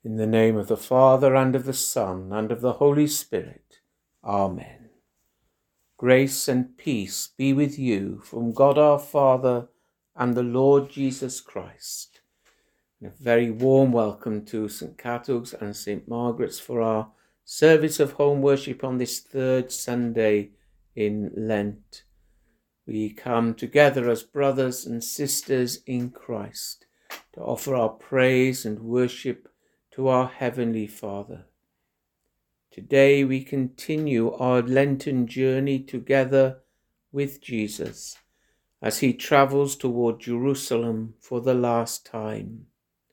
In the name of the Father, and of the Son, and of the Holy Spirit. Amen. Grace and peace be with you from God our Father and the Lord Jesus Christ. And a very warm welcome to St. Catull's and St. Margaret's for our service of home worship on this third Sunday in Lent. We come together as brothers and sisters in Christ to offer our praise and worship to our Heavenly Father. Today we continue our Lenten journey together with Jesus as he travels toward Jerusalem for the last time.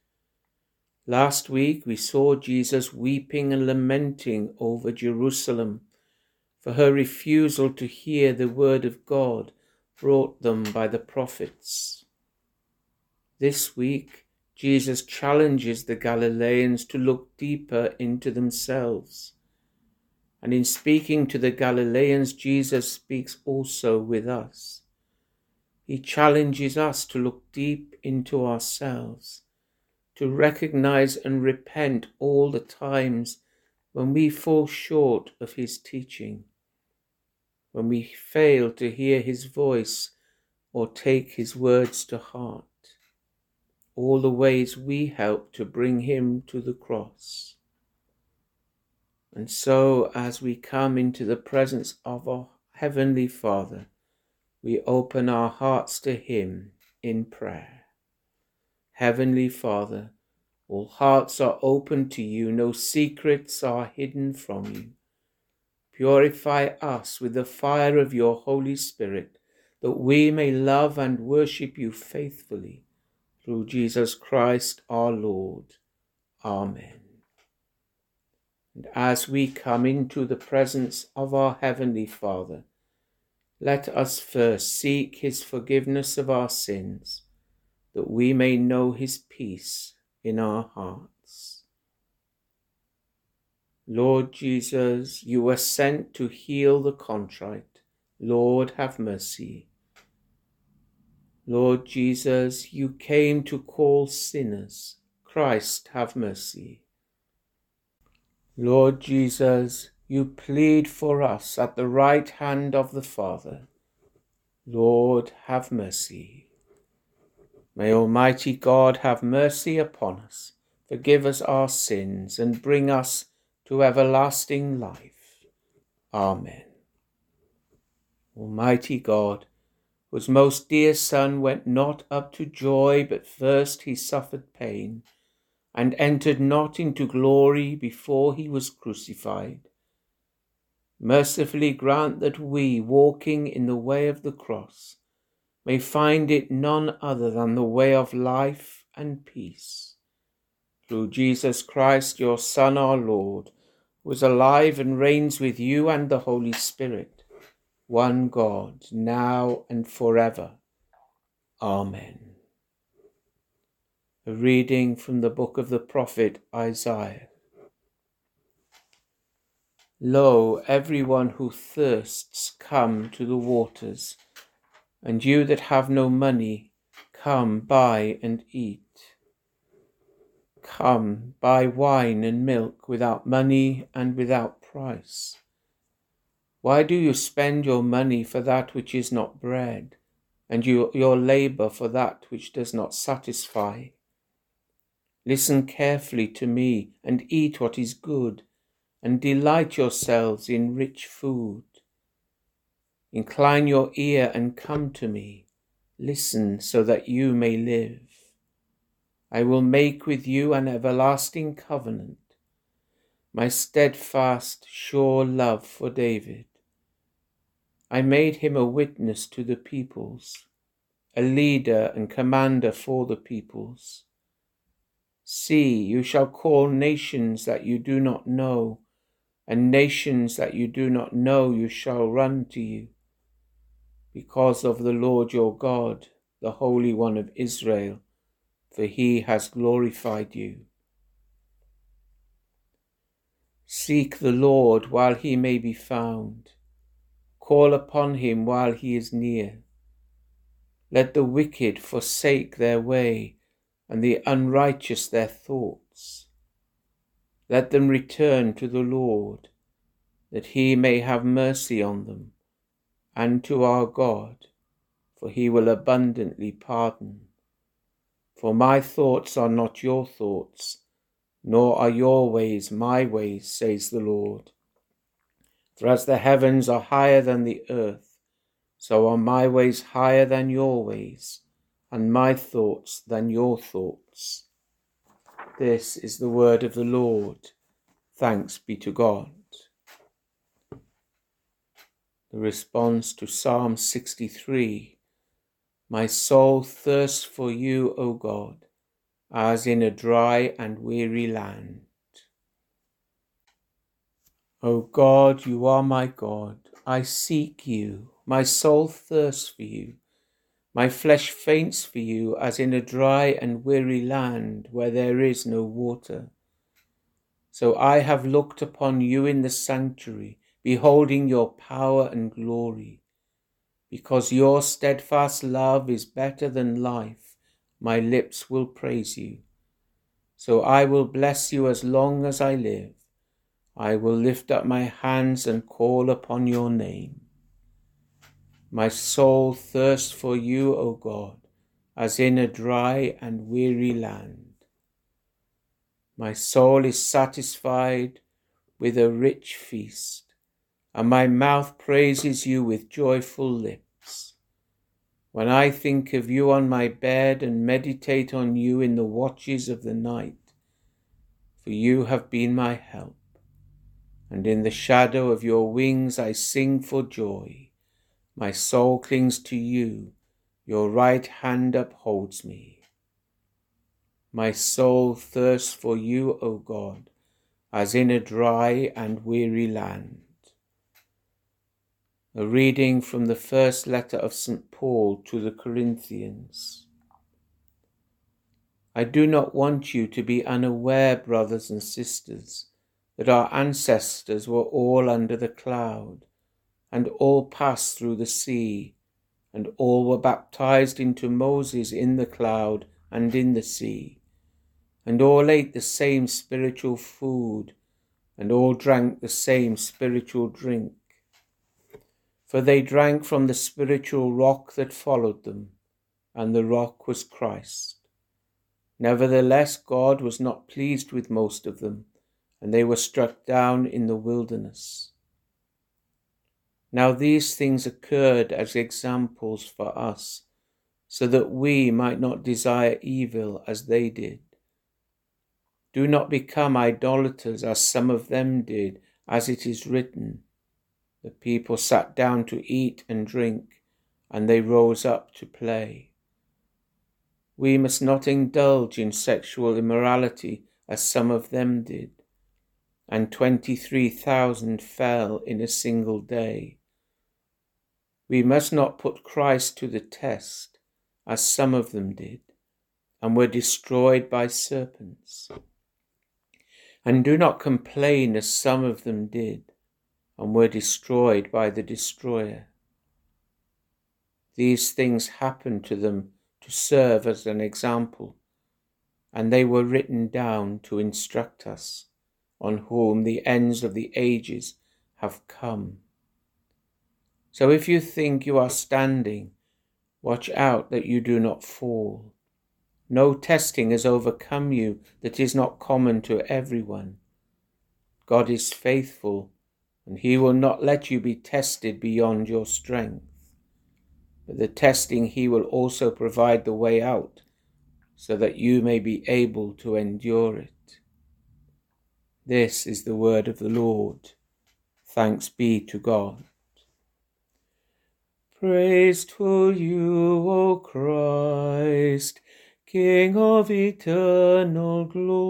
Last week we saw Jesus weeping and lamenting over Jerusalem for her refusal to hear the word of God brought them by the prophets. This week Jesus challenges the Galileans to look deeper into themselves. And in speaking to the Galileans, Jesus speaks also with us. He challenges us to look deep into ourselves, to recognize and repent all the times when we fall short of his teaching, when we fail to hear his voice or take his words to heart. All the ways we help to bring him to the cross. And so, as we come into the presence of our Heavenly Father, we open our hearts to him in prayer. Heavenly Father, all hearts are open to you, no secrets are hidden from you. Purify us with the fire of your Holy Spirit, that we may love and worship you faithfully. Through Jesus Christ our Lord. Amen. And as we come into the presence of our Heavenly Father, let us first seek his forgiveness of our sins, that we may know his peace in our hearts. Lord Jesus, you were sent to heal the contrite. Lord, have mercy. Lord Jesus, you came to call sinners. Christ, have mercy. Lord Jesus, you plead for us at the right hand of the Father. Lord, have mercy. May Almighty God have mercy upon us, forgive us our sins, and bring us to everlasting life. Amen. Almighty God, whose most dear Son went not up to joy, but first he suffered pain, and entered not into glory before he was crucified, mercifully grant that we, walking in the way of the cross, may find it none other than the way of life and peace. Through Jesus Christ, your Son, our Lord, who is alive and reigns with you and the Holy Spirit, one God, now and forever. Amen. A reading from the book of the prophet Isaiah. Lo, everyone who thirsts, come to the waters, and you that have no money, come, buy and eat. Come, buy wine and milk without money and without price. Why do you spend your money for that which is not bread, and your labor for that which does not satisfy? Listen carefully to me, and eat what is good, and delight yourselves in rich food. Incline your ear and come to me. Listen so that you may live. I will make with you an everlasting covenant, my steadfast, sure love for David. I made him a witness to the peoples, a leader and commander for the peoples. See, you shall call nations that you do not know, and nations that you do not know you shall run to you, because of the Lord your God, the Holy One of Israel, for he has glorified you. Seek the Lord while he may be found. Call upon him while he is near. Let the wicked forsake their way, and the unrighteous their thoughts. Let them return to the Lord, that he may have mercy on them, and to our God, for he will abundantly pardon. For my thoughts are not your thoughts, nor are your ways my ways, says the Lord. For as the heavens are higher than the earth, so are my ways higher than your ways, and my thoughts than your thoughts. This is the word of the Lord. Thanks be to God. The response to Psalm 63. My soul thirsts for you, O God, as in a dry and weary land. O God, you are my God. I seek you. My soul thirsts for you. My flesh faints for you, as in a dry and weary land where there is no water. So I have looked upon you in the sanctuary, beholding your power and glory. Because your steadfast love is better than life, my lips will praise you. So I will bless you as long as I live. I will lift up my hands and call upon your name. My soul thirsts for you, O God, as in a dry and weary land. My soul is satisfied with a rich feast, and my mouth praises you with joyful lips. When I think of you on my bed and meditate on you in the watches of the night, for you have been my help, and in the shadow of your wings I sing for joy. My soul clings to you, your right hand upholds me. My soul thirsts for you, O God, as in a dry and weary land. A reading from the first letter of St. Paul to the Corinthians. I do not want you to be unaware, brothers and sisters, that our ancestors were all under the cloud, and all passed through the sea, and all were baptized into Moses in the cloud and in the sea, and all ate the same spiritual food, and all drank the same spiritual drink. For they drank from the spiritual rock that followed them, and the rock was Christ. Nevertheless, God was not pleased with most of them, and they were struck down in the wilderness. Now these things occurred as examples for us, so that we might not desire evil as they did. Do not become idolaters as some of them did, as it is written, the people sat down to eat and drink, and they rose up to play. We must not indulge in sexual immorality as some of them did, and 23,000 fell in a single day. We must not put Christ to the test, as some of them did, and were destroyed by serpents. And do not complain as some of them did, and were destroyed by the destroyer. These things happened to them to serve as an example, and they were written down to instruct us, on whom the ends of the ages have come. So if you think you are standing, watch out that you do not fall. No testing has overcome you that is not common to everyone. God is faithful, and he will not let you be tested beyond your strength. But the testing he will also provide the way out, so that you may be able to endure it. This is the word of the Lord. Thanks be to God. Praise to you, O Christ, King of eternal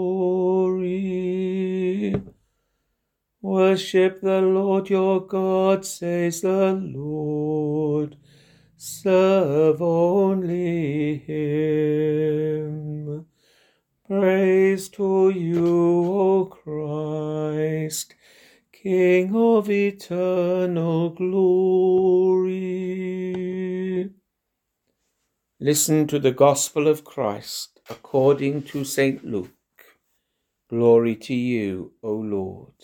glory. Worship the Lord your God, says the Lord. Serve only him. Praise to you, O Christ, King of eternal glory. Listen to the Gospel of Christ according to St. Luke. Glory to you, O Lord.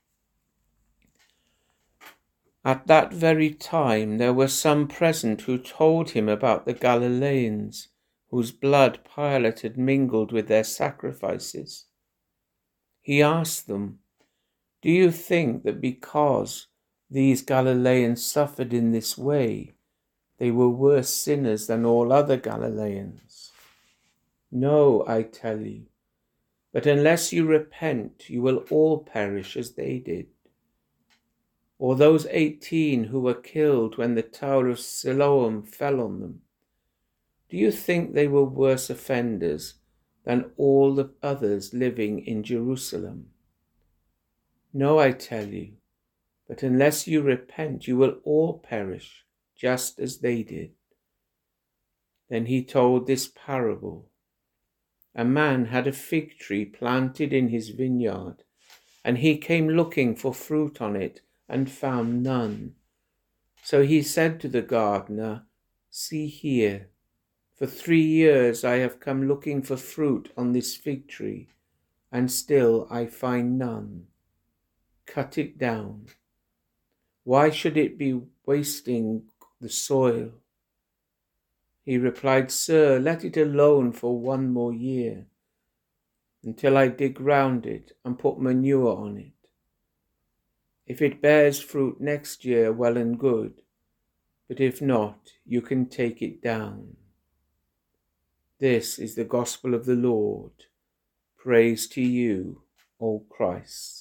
At that very time there were some present who told him about the Galileans, whose blood Pilate had mingled with their sacrifices. He asked them, "Do you think that because these Galileans suffered in this way, they were worse sinners than all other Galileans? No, I tell you, but unless you repent, you will all perish as they did. Or those 18 who were killed when the Tower of Siloam fell on them, do you think they were worse offenders than all the others living in Jerusalem? No, I tell you, but unless you repent, you will all perish, just as they did." Then he told this parable. A man had a fig tree planted in his vineyard, and he came looking for fruit on it and found none. So he said to the gardener, "See here, for 3 years I have come looking for fruit on this fig tree, and still I find none. Cut it down. Why should it be wasting the soil?" He replied, "Sir, let it alone for 1 more year, until I dig round it and put manure on it. If it bears fruit next year, well and good, but if not, you can take it down." This is the gospel of the Lord. Praise to you, O Christ.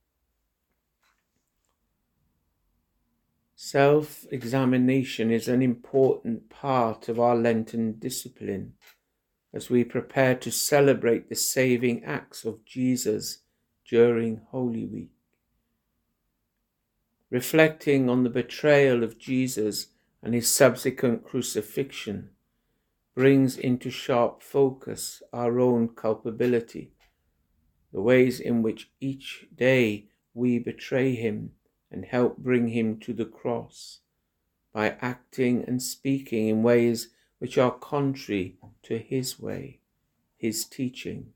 Self-examination is an important part of our Lenten discipline as we prepare to celebrate the saving acts of Jesus during Holy Week. Reflecting on the betrayal of Jesus and his subsequent crucifixion brings into sharp focus our own culpability, the ways in which each day we betray him and help bring him to the cross by acting and speaking in ways which are contrary to his way, his teaching.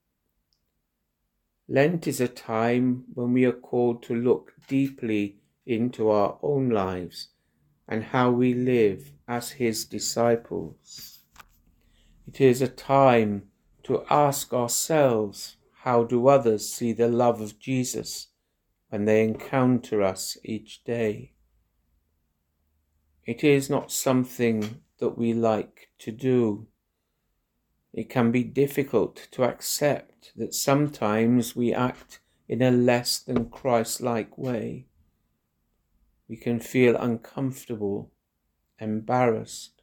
Lent is a time when we are called to look deeply into our own lives and how we live as his disciples. It is a time to ask ourselves, how do others see the love of Jesus when they encounter us each day? It is not something that we like to do. It can be difficult to accept that sometimes we act in a less than Christ-like way. We can feel uncomfortable, embarrassed.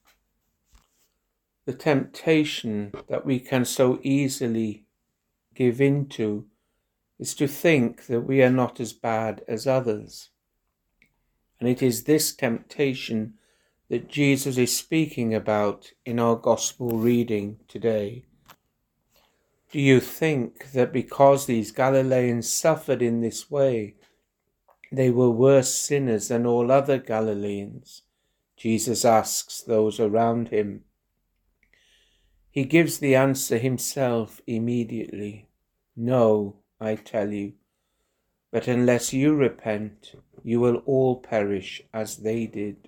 The temptation that we can so easily give into is to think that we are not as bad as others. And it is this temptation that Jesus is speaking about in our gospel reading today. Do you think that because these Galileans suffered in this way, they were worse sinners than all other Galileans? Jesus asks those around him. He gives the answer himself immediately. No, I tell you, but unless you repent, you will all perish as they did.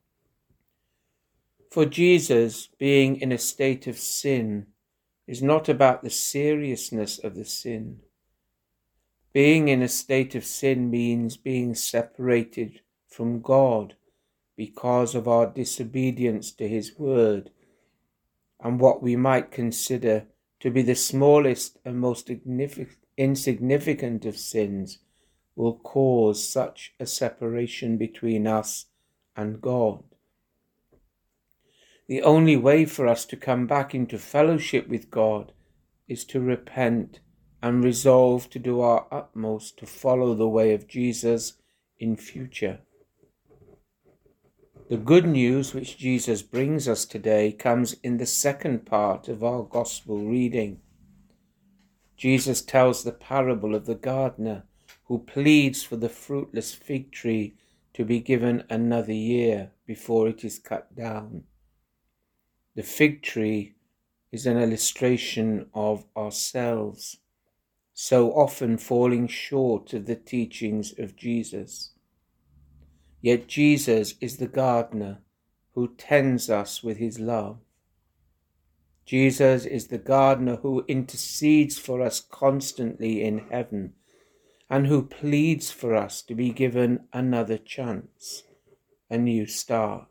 For Jesus, being in a state of sin is not about the seriousness of the sin. Being in a state of sin means being separated from God because of our disobedience to his word, and what we might consider to be the smallest and most insignificant of sins will cause such a separation between us and God. The only way for us to come back into fellowship with God is to repent and resolve to do our utmost to follow the way of Jesus in future. The good news which Jesus brings us today comes in the second part of our gospel reading. Jesus tells the parable of the gardener who pleads for the fruitless fig tree to be given another year before it is cut down. The fig tree is an illustration of ourselves. so often falling short of the teachings of Jesus. Yet Jesus is the gardener who tends us with his love. Jesus is the gardener who intercedes for us constantly in heaven and who pleads for us to be given another chance, a new start.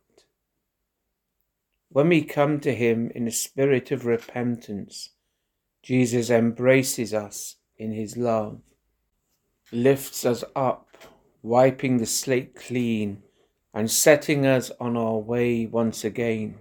When we come to him in a spirit of repentance, Jesus embraces us in his love, lifts us up, wiping the slate clean and setting us on our way once again.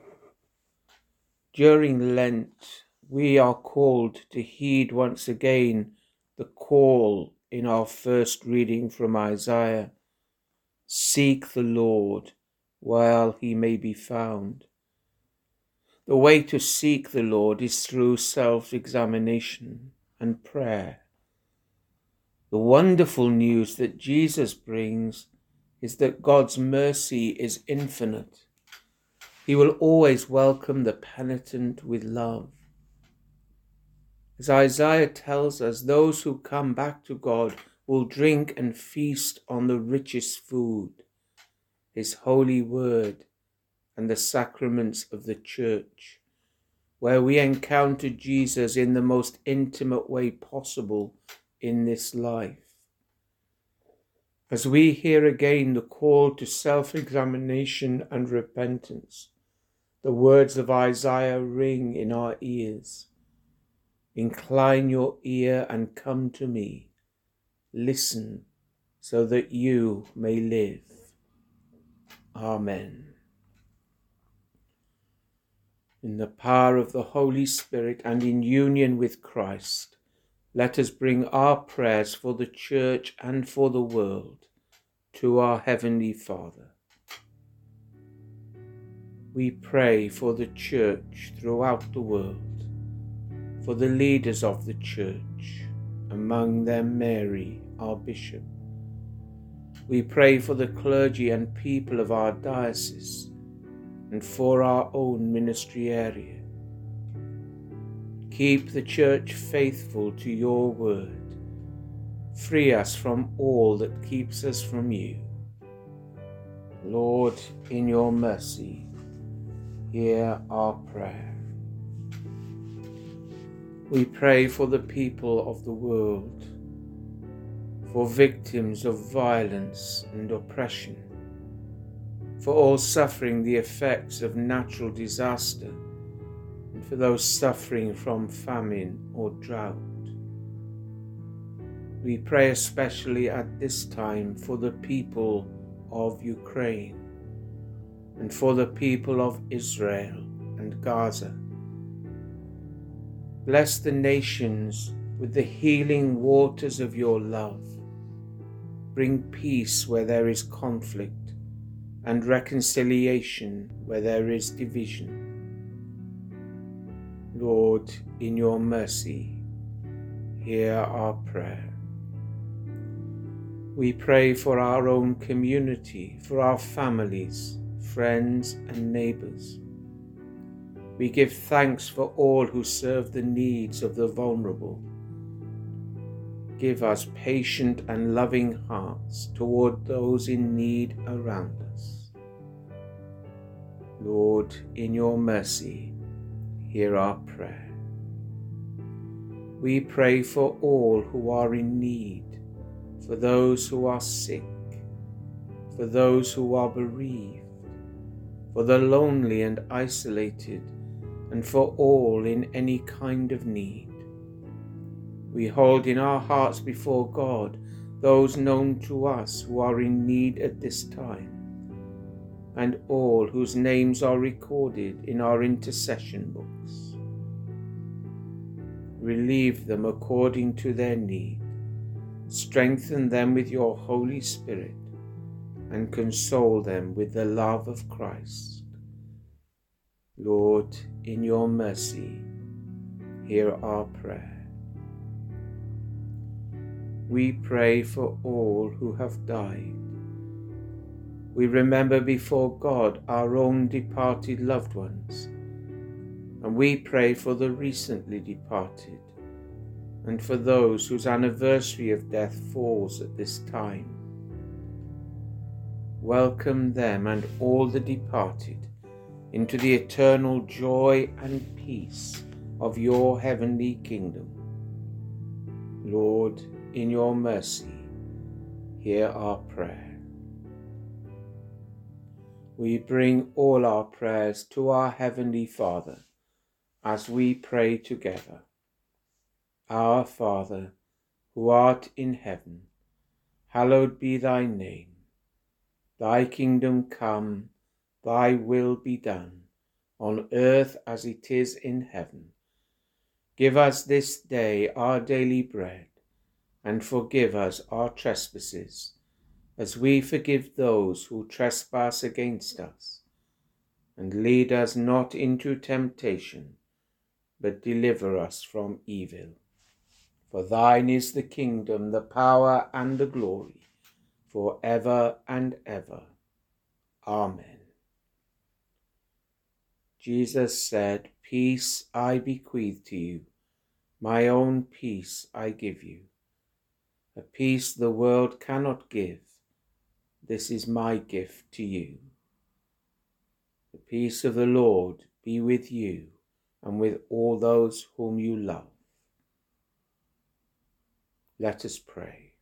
During Lent, we are called to heed once again the call in our first reading from Isaiah. Seek the Lord while he may be found. The way to seek the Lord is through self-examination and prayer. The wonderful news that Jesus brings is that God's mercy is infinite. He will always welcome the penitent with love. As Isaiah tells us, those who come back to God will drink and feast on the richest food, his holy word and the sacraments of the church, where we encounter Jesus in the most intimate way possible in this life. As we hear again the call to self-examination and repentance, the words of Isaiah ring in our ears. Incline your ear and come to me. Listen so that you may live. Amen. In the power of the Holy Spirit and in union with Christ, let us bring our prayers for the Church and for the world to our Heavenly Father. We pray for the Church throughout the world, for the leaders of the Church, among them Mary, our Bishop. We pray for the clergy and people of our diocese and for our own ministry area. Keep the Church faithful to your word. Free us from all that keeps us from you. Lord, in your mercy, hear our prayer. We pray for the people of the world, for victims of violence and oppression, for all suffering the effects of natural disaster, and for those suffering from famine or drought. We pray especially at this time for the people of Ukraine and for the people of Israel and Gaza. Bless the nations with the healing waters of your love. Bring peace where there is conflict and reconciliation where there is division. Lord, in your mercy, hear our prayer. We pray for our own community, for our families, friends and neighbours. We give thanks for all who serve the needs of the vulnerable. Give us patient and loving hearts toward those in need around us. Lord, in your mercy, hear our prayer. We pray for all who are in need, for those who are sick, for those who are bereaved, for the lonely and isolated, and for all in any kind of need. We hold in our hearts before God those known to us who are in need at this time, and all whose names are recorded in our intercession books. Relieve them according to their need. Strengthen them with your Holy Spirit, and console them with the love of Christ. Lord, in your mercy, hear our prayer. We pray for all who have died. We remember before God our own departed loved ones, and we pray for the recently departed. and for those whose anniversary of death falls at this time. Welcome them and all the departed into the eternal joy and peace of your heavenly kingdom. Lord, in your mercy, hear our prayer. We bring all our prayers to our Heavenly Father as we pray together. Our Father, who art in heaven, hallowed be thy name. Thy kingdom come, thy will be done, on earth as it is in heaven. Give us this day our daily bread, and forgive us our trespasses, as we forgive those who trespass against us. And lead us not into temptation, but deliver us from evil. For thine is the kingdom, the power, and the glory, for ever and ever. Amen. Jesus said, Peace I bequeath to you, my own peace I give you. A peace the world cannot give. This is my gift to you. The peace of the Lord be with you and with all those whom you love. Let us pray.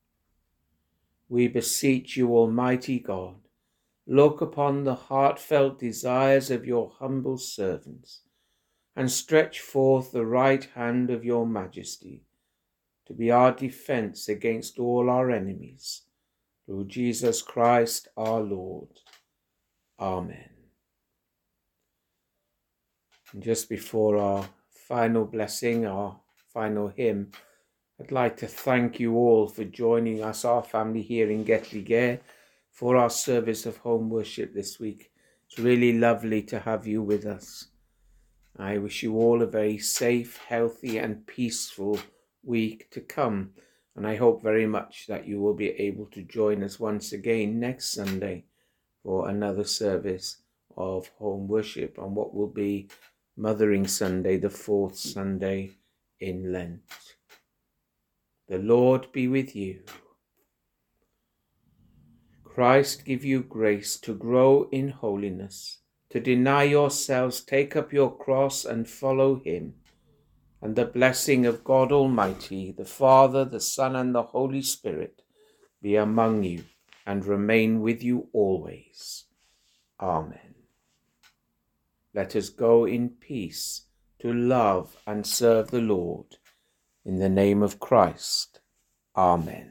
We beseech you, Almighty God, look upon the heartfelt desires of your humble servants, and stretch forth the right hand of your majesty to be our defense against all our enemies. Through Jesus Christ our Lord. Amen. And just before our final blessing, our final hymn, I'd like to thank you all for joining us, our family here in Get-Ly-Gare, for our service of home worship this week. It's really lovely to have you with us. I wish you all a very safe, healthy and peaceful week to come. And I hope very much that you will be able to join us once again next Sunday for another service of home worship on what will be Mothering Sunday, the 4th Sunday in Lent. The Lord be with you. Christ give you grace to grow in holiness, to deny yourselves, take up your cross and follow him. And the blessing of God Almighty, the Father, the Son, and the Holy Spirit be among you and remain with you always. Amen. Let us go in peace to love and serve the Lord. In the name of Christ. Amen.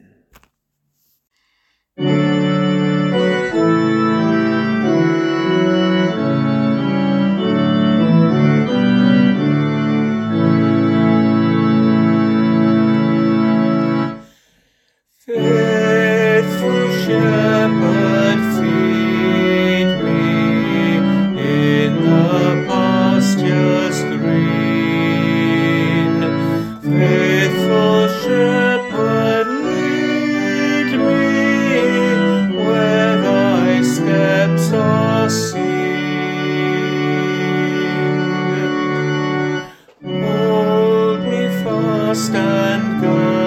Faithful shepherd, feed me in the pastures green. Faithful shepherd, lead me where thy steps are seen. Hold me fast and guide